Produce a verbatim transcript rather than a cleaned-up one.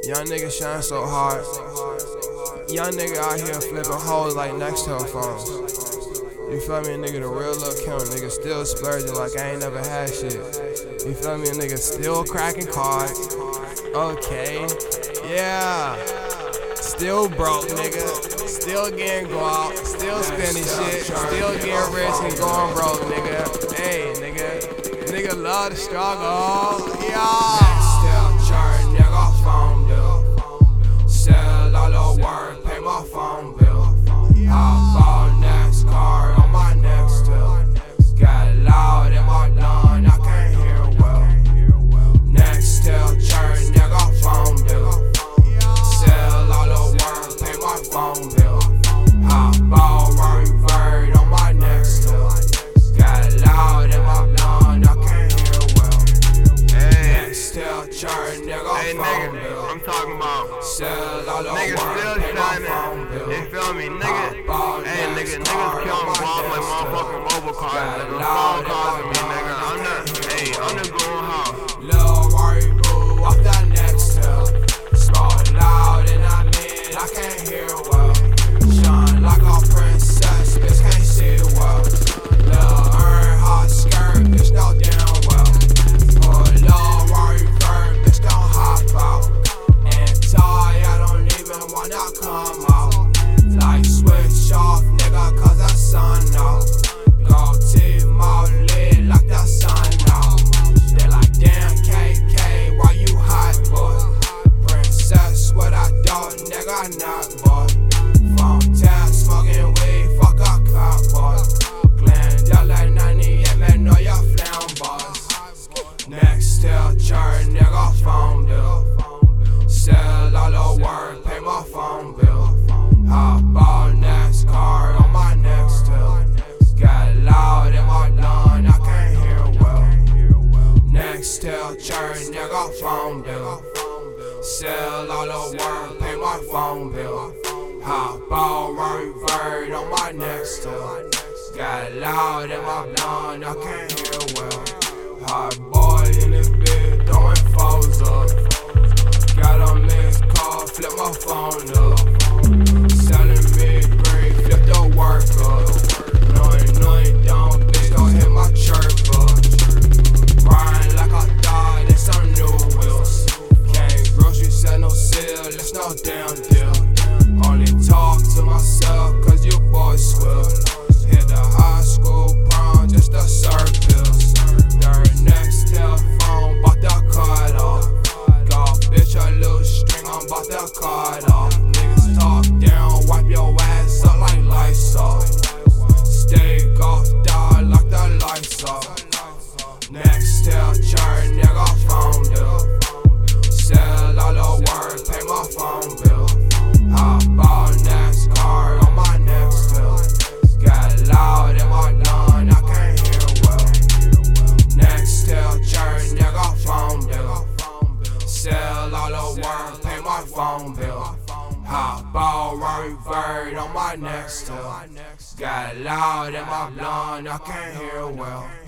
Young nigga shine so hard. Young nigga out here flipping hoes like Nextel phones. You feel me? A nigga the real Lil' Kim, nigga still splurging like I ain't never had shit. You feel me? A nigga still cracking cards. Okay, yeah. Still broke, nigga. Still getting guap. Still spending shit. Still getting rich and going broke, nigga. Hey, nigga. Nigga love the struggle. Yeah. Still churn, nigga, phone bill. Sell all the work, pay my phone bill. I bought NASCAR on my next till. Got loud in my lawn, I can't hear well. Next till churn, nigga, phone bill. Sell all the work, pay my phone bill. I bought Rory Bird on my next till. Got loud in my lawn, I can't hear well. Hey. Next till churn, nigga, Hey, phone nigga, bill. I'm talking about. Sell all the Niggas work, still pay my phone shining. bill. You feel me? Nigga, hey, nigga, niggas killing guap like motherfucking mobile cars, nigga. Phone calls me, nigga. I'm not, hey, I'm just going hard. Lil' Rory boo off that next till. Smoke loud and I mean I can't hear well. Shine like a princess, bitch can't see well. Lil' Earn hot skirt, bitch know damn well. Oh, Lil' Rory Bird, bitch don't hop out. And tie, I don't even wanna come out. Like switch off, nigga, cause the sun out. Go T-Mall lit like the sun out. They like, damn K K, why you hot, boy? Princess, what I do, nigga, not, boy. Phone tap, smoking weed, fuck a cop, boy. Glendale ninety-eight, man, know your flam, boss. Next till churn, nigga, phone bill. Sell all the work, pay my phone bill. I bought NASCAR on my next till. Got loud in my lawn, I can't hear well. Next till churn, nigga, phone bill. Sell all the work, pay my phone bill. I bought Rory Bird on my next till. Got loud in my lawn, I can't hear well. Hot boy in this bitch, throwing foes up. Got a mixed call, flip my phone up. Selling mid-grade, flip the work up. Knowing, knowing, dumb bitch, don't hit my chirp up. Riding like I thought, it's some new wheels. Can't grocery sell no sale, it's no damn deal. Only talk to myself, cause you boys swill. Hit the high school prom, just a circus. Third next telephone, bought the card off. Got bitch a little string, I'm bout the card off. Niggas talk down, wipe your ass up like Lysol. Stay off, die like the lights off. Next till churn, nigga, phone bill. Sell all the work, pay my phone bill. I bought NASCAR on my next till. Got loud in my lawn, I can't hear well. Next till churn, nigga, phone bill. Sell all the work, pay my phone bill. I bought Rory Bird on my next till. Got loud in my lawn, I can't hear well.